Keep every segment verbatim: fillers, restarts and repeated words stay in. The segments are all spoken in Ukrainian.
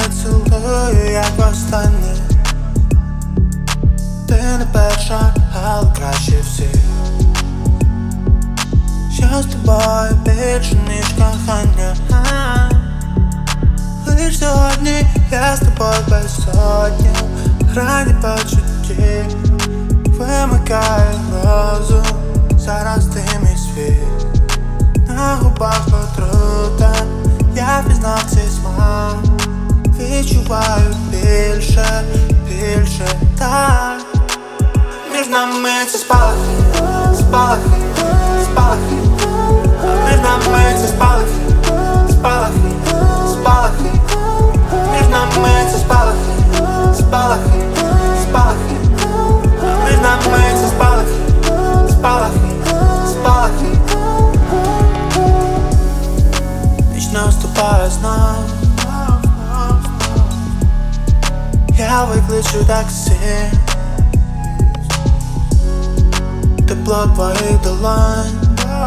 цілую, як востаннє. Ти не перша, але краще всіх. Що з тобою більше, ніж кохання. Лиш сьогодні я з тобою без сотні. Грані почуттів вимикає розум. Зараз ти мій світ. На губах отрута, я пізнав цей смак. Відчуваю більше, більше так. Між нами це спалахи, спалахи, спалахи. Між нами це спалахи, спалахи, спалахи. Між нами це спалахи, спалахи, спалахи. Між нами це спалахи, спалахи, спалахи. Ніч наступає знов. Я викличу таксі. Тепло твоїх долонь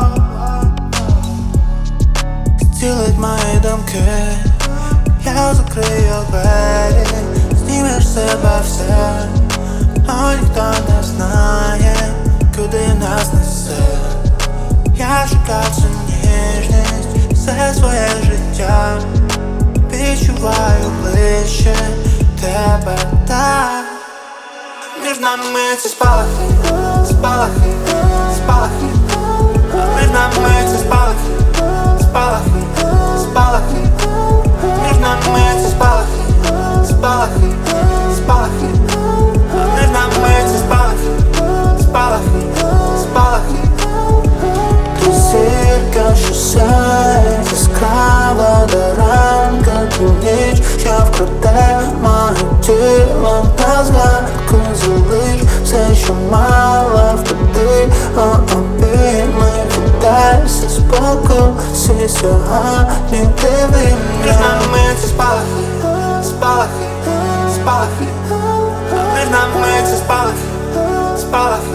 зцілить мої думки. Я закрию двері, знімеш себе все, но ніхто не знає, куди нас несе. Я шукав цю ніжність все своє життя. Відчуваю ближче тебе так. Між нами це спалахи, спалахи, спалахи. Між нами це спалахи, спалахи, спалахи. Між нами це спалахи, спалахи, спалахи. Між нами це спалахи, спалахи, спалахи. Ти зірка, що сяє яскраво до ранку, ту ніч, що вкраде моє тіло та згадку. Залиш все, що мала впади, о обійми, віддайся спокусі сьогодні диви. Між нами це спалахи, спалахи, спалахи. Між нами це спалахи, спалахи.